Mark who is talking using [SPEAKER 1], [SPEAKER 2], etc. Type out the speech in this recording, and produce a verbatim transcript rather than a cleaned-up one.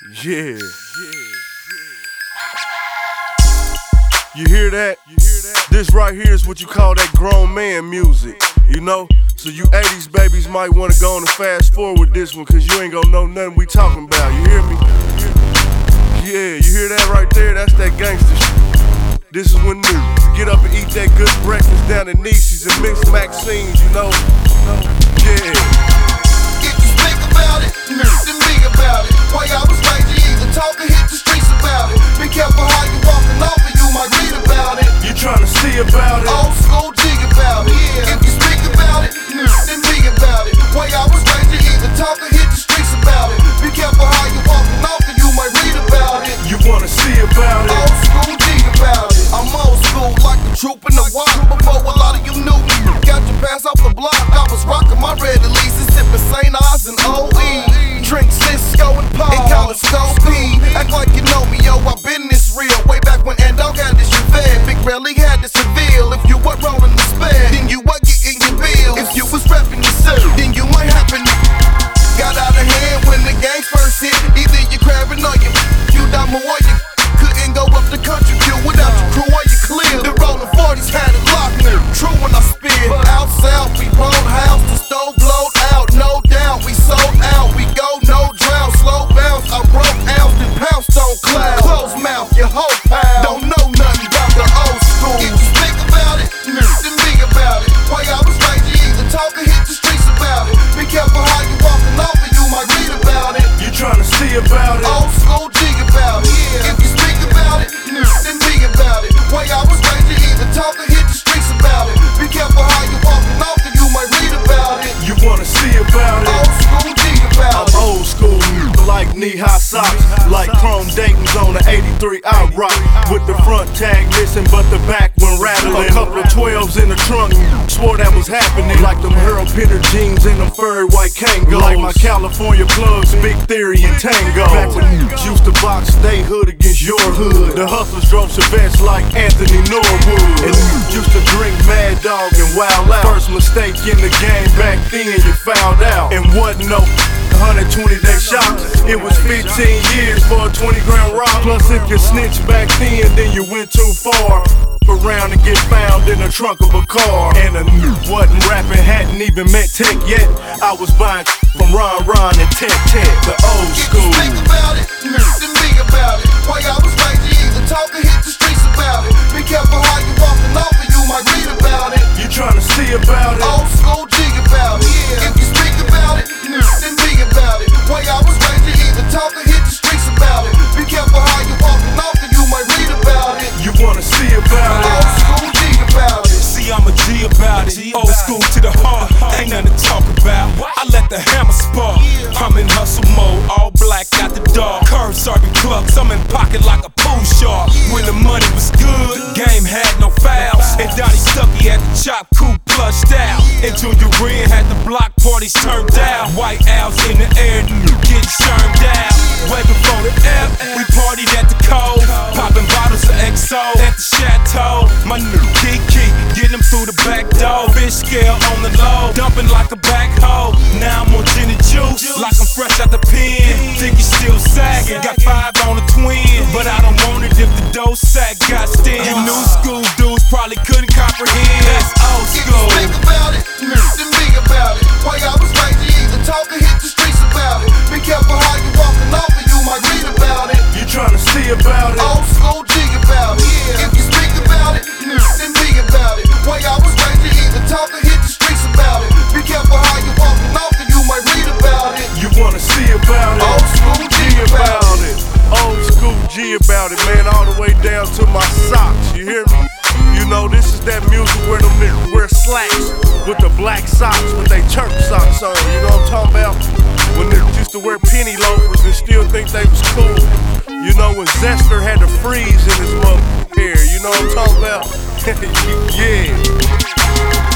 [SPEAKER 1] Yeah. You hear that? You hear that? This right here is what you call that grown man music, you know? So you eighties babies might want to go on and fast forward this one, cause you ain't gonna know nothing we talking about, you hear me? Yeah, you hear that right there? That's that gangster shit. This is when new. Get up and eat that good breakfast down at Niecy's and mix Maxines, you know? Yeah.
[SPEAKER 2] If you speak about it, then be about it. While y'all was right, you either talk or hit the streets about it. Be careful how you walking off or you might read about it.
[SPEAKER 1] You tryna see about it?
[SPEAKER 2] Old school G about it. Yeah. If you speak about it, then be about it. While y'all was right, you either talk or hit the streets about it. Be careful how you walking off or you might read about it.
[SPEAKER 1] You wanna see about it?
[SPEAKER 2] Old school G about it. I'm old school like the troop in the wild. Before a lot of you knew me. Got your pass off the block. I was rocking my red Elises, sipping Saint Ives and O E. Drink Cisco and Paul and call it Scopie. Act like you know me, yo, I been this real. Way back when Endo had this Chevelle, Big Rally had this Seville. If you were rolling the spare, then you were getting your bill. If you was repping yourself, then you might happen. Got out of hand when the gangs first hit. Either you crabbing or you you dumb or you couldn't go up the country view without your crew or you clear. The rolling forties had it locked. True when I spit. Out south, we rolled house, the stove blowed out. No doubt, we sold out. We go no drought, slow bounce. I broke ounce and pounced on cloud. Close mouth, your whole pal don't know nothing about the old school. If you speak about it, then be about it. While y'all was right, you either talk or hit the streets about it. Be careful how you walking off or you might read about it.
[SPEAKER 1] You tryna see about it?
[SPEAKER 2] Old school G about it. Yeah. If you speak about it, then be about it. While y'all was right, you either talk or hit the streets about it. Be careful how you walking off or you might read about it.
[SPEAKER 1] You wanna see about it?
[SPEAKER 2] Old school G about
[SPEAKER 1] I'm
[SPEAKER 2] it.
[SPEAKER 1] old school, like knee-high socks, like chrome Dayton's on the eighty-three outright, with the front tag missing but the back one rattling. A couple of twelves in the trunk, swore that was happening. Like them Harold Pinter jeans and them furry white Kangol. Like my California plugs, Big Theory and Tango. Back when used to box they hood against your hood. The hustlers drove Chevettes like Anthony Norwood. And used to drink Mad Dog and Wild Out. First mistake in the game back then, you found out. And wasn't no one hundred twenty day shot. It was fifteen years for a twenty gram rock. Plus if you snitched back then, then you went too far. Around and get found in the trunk of a car. And a new wasn't rapping, hadn't even met Tech yet. I was buying from Ron Ron and Tech Tech, the old school.
[SPEAKER 2] If you speak about it, then be about it. While y'all was right, you either talk or hit the streets about it. Be careful how you walking off or you might read about it.
[SPEAKER 1] You tryna see about it?
[SPEAKER 2] Old school G about it. Yeah. If you speak about it, then be about it. While y'all was right, you either talk or hit the streets about it. Be careful how you walking off or you might read about it.
[SPEAKER 1] You wanna see about it?
[SPEAKER 2] Old school G about it.
[SPEAKER 3] See, I'm a G about it. Old school to the heart, ain't nothing to talk about. I let the hammer spark. I'm in hustle mode, all black out the dark. Curve serving clucks, I'm in pocket like a pool shark. When the money was good, game had no fouls. And Donnie Stuckey had the chop coupe plushed out. And Junior Ren had the block parties turned out. White owls in the air, getting churned out. Way before the F, we partied at the Cove. Popping bottles of X O at the Chateau. My new Kiki, getting them through the back door. Fish scale on the low, dumping like a backhoe. Now I'm on gin and juice, like I'm fresh out the pen. Think you still sagging, got five on a twin. But I don't want it if the dough sack got stems. You new school dudes probably couldn't comprehend. That's old school.
[SPEAKER 2] If you speak about it, then be about it. While y'all was right, you either talk or hit the streets about it. Be careful how you walking off or you might read about it.
[SPEAKER 1] You tryna see about it?
[SPEAKER 2] Old school G about it. Yeah. If you speak about it, then be about it. While y'all was right, you either talk or hit the streets about it. Be careful how you walking off or you might read about it.
[SPEAKER 1] You wanna see about it?
[SPEAKER 2] Old school G about it.
[SPEAKER 1] Old school G about it, man, all the way down to my socks, you hear me? You know, this is that music where them niggas wear slacks with the black socks, with they church socks on, you know what I'm talking about? When they used to wear penny loafers and still think they was cool. You know, when Zester had the freeze in his mother hair, you know what I'm talking about? Yeah.